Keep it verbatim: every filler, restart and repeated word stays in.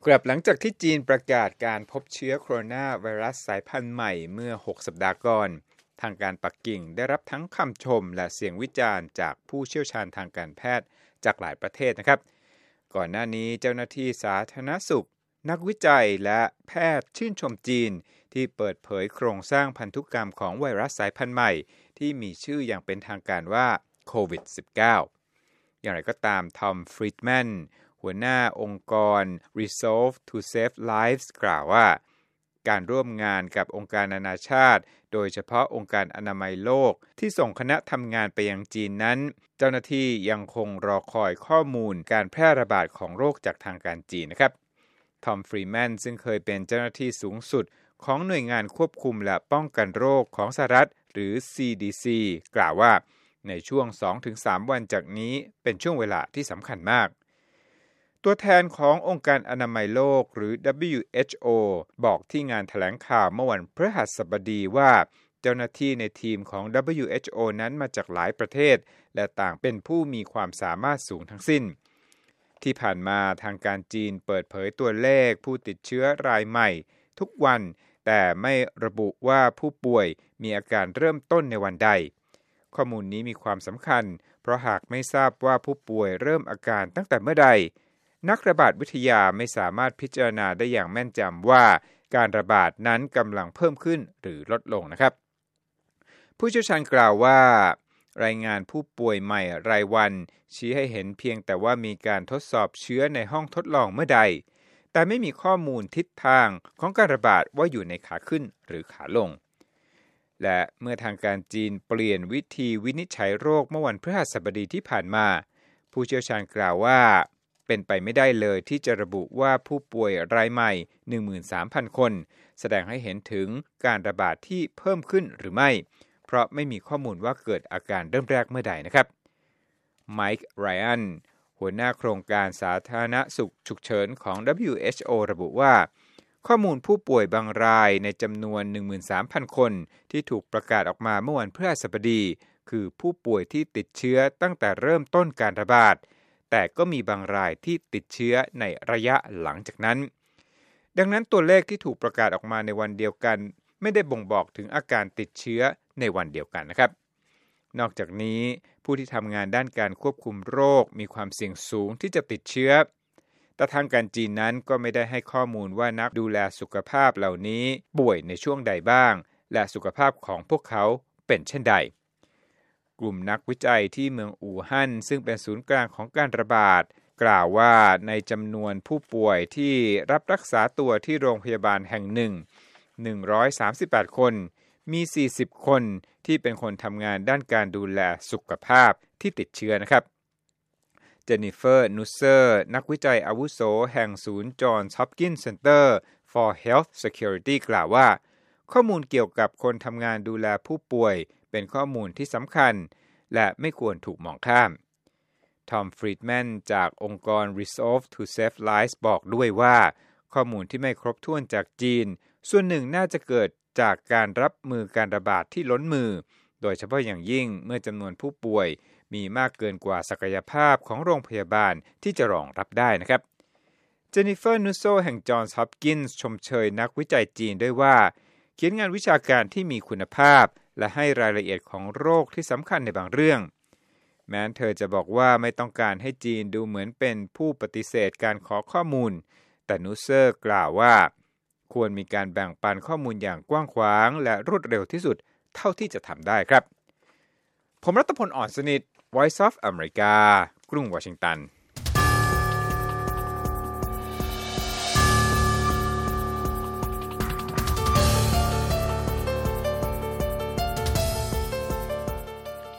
กลับหลังจากที่จีนประกาศการพบเชื้อโคโรนาไวรัสสายพันธุ์ใหม่เมื่อหกสัปดาห์ก่อนทางการปักกิ่งได้รับทั้งคำชมและเสียงวิจารณ์จากผู้เชี่ยวชาญทางการแพทย์จากหลายประเทศนะครับก่อนหน้านี้เจ้าหน้าที่สาธารณสุขนักวิจัยและแพทย์ชื่นชมจีนที่เปิดเผยโครงสร้างพันธุกรรมของไวรัสสายพันธุ์ใหม่ที่มีชื่ออย่างเป็นทางการว่าโควิด สิบเก้า อย่างไรก็ตามทอมฟรีดแมนหัวหน้าองค์กร Resolve to Save Lives กล่าวว่าการร่วมงานกับองค์การนานาชาติโดยเฉพาะองค์การอนามัยโลกที่ส่งคณะทำงานไปยังจีนนั้นเจ้าหน้าที่ยังคงรอคอยข้อมูลการแพร่ระบาดของโรคจากทางการจีนนะครับทอมฟรีแมนซึ่งเคยเป็นเจ้าหน้าที่สูงสุดของหน่วยงานควบคุมและป้องกันโรคของสหรัฐหรือ ซี ดี ซี กล่าวว่าในช่วง สองถึงสาม วันจากนี้เป็นช่วงเวลาที่สำคัญมากตัวแทนขององค์การอนามัยโลกหรือ ดับเบิลยู เอช โอ บอกที่งานแถลงข่าวเมื่อวันพฤหัสบดีว่าเจ้าหน้าที่ในทีมของ ดับเบิลยู เอช โอ นั้นมาจากหลายประเทศและต่างเป็นผู้มีความสามารถสูงทั้งสิ้นที่ผ่านมาทางการจีนเปิดเผยตัวเลขผู้ติดเชื้อรายใหม่ทุกวันแต่ไม่ระบุว่าผู้ป่วยมีอาการเริ่มต้นในวันใดข้อมูลนี้มีความสำคัญเพราะหากไม่ทราบว่าผู้ป่วยเริ่มอาการตั้งแต่เมื่อใดนักระบาดวิทยาไม่สามารถพิจารณาได้อย่างแม่นยำว่าการระบาดนั้นกำลังเพิ่มขึ้นหรือลดลงนะครับผู้เชี่ยวชาญกล่าวว่ารายงานผู้ป่วยใหม่รายวันชี้ให้เห็นเพียงแต่ว่ามีการทดสอบเชื้อในห้องทดลองเมื่อใดแต่ไม่มีข้อมูลทิศทางของการระบาดว่าอยู่ในขาขึ้นหรือขาลงและเมื่อทางการจีนเปลี่ยนวิธีวินิจฉัยโรคเมื่อวันพฤหัสบดีที่ผ่านมาผู้เชี่ยวชาญกล่าวว่าเป็นไปไม่ได้เลยที่จะระบุว่าผู้ป่วยรายใหม่ หนึ่งหมื่นสามพัน คนแสดงให้เห็นถึงการระบาดที่เพิ่มขึ้นหรือไม่เพราะไม่มีข้อมูลว่าเกิดอาการเริ่มแรกเมื่อใดนะครับไมค์ไรอันหัวหน้าโครงการสาธารณสุขฉุกเฉินของ ดับเบิลยู เอช โอ ระบุว่าข้อมูลผู้ป่วยบางรายในจำนวน หนึ่งหมื่นสามพัน คนที่ถูกประกาศออกมาเมื่อวันพฤหัสบดีคือผู้ป่วยที่ติดเชื้อตั้งแต่เริ่มต้นการระบาดแต่ก็มีบางรายที่ติดเชื้อในระยะหลังจากนั้นดังนั้นตัวเลขที่ถูกประกาศออกมาในวันเดียวกันไม่ได้บ่งบอกถึงอาการติดเชื้อในวันเดียวกันนะครับนอกจากนี้ผู้ที่ทำงานด้านการควบคุมโรคมีความเสี่ยงสูงที่จะติดเชื้อแต่ทางการจีนนั้นก็ไม่ได้ให้ข้อมูลว่านักดูแลสุขภาพเหล่านี้ป่วยในช่วงใดบ้างและสุขภาพของพวกเขาเป็นเช่นใดกลุ่มนักวิจัยที่เมืองอู่ฮั่นซึ่งเป็นศูนย์กลางของการระบาดกล่าวว่าในจำนวนผู้ป่วยที่รับรักษาตัวที่โรงพยาบาลแห่งหนึ่ง หนึ่งร้อยสามสิบแปด คนมีสี่สิบคนที่เป็นคนทำงานด้านการดูแลสุขภาพที่ติดเชื้อนะครับเจนนิเฟอร์นูเซอร์นักวิจัยอาวุโสแห่งศูนย์จอห์นส์ฮอปกินส์เซ็นเตอร์ for Health Security กล่าวว่าข้อมูลเกี่ยวกับคนทำงานดูแลผู้ป่วยเป็นข้อมูลที่สำคัญและไม่ควรถูกมองข้ามทอมฟรีดแมนจากองค์กร Resolve to Save Lives บอกด้วยว่าข้อมูลที่ไม่ครบถ้วนจากจีนส่วนหนึ่งน่าจะเกิดจากการรับมือการระบาดที่ล้นมือโดยเฉพาะอย่างยิ่งเมื่อจำนวนผู้ป่วยมีมากเกินกว่าศักยภาพของโรงพยาบาลที่จะรองรับได้นะครับเจนนิเฟอร์นูโซแห่งจอห์นส์ฮอปกินส์ชมเชยนักวิจัยจีนด้วยว่าเขียนงานวิชาการที่มีคุณภาพและให้รายละเอียดของโรคที่สำคัญในบางเรื่องแม้เธอจะบอกว่าไม่ต้องการให้จีนดูเหมือนเป็นผู้ปฏิเสธการขอข้อมูลแต่นูเซอร์กล่าวว่าควรมีการแบ่งปันข้อมูลอย่างกว้างขวางและรวดเร็วที่สุดเท่าที่จะทำได้ครับผมรัตพล อ่อนสนิท Voice of America กรุงวอชิงตัน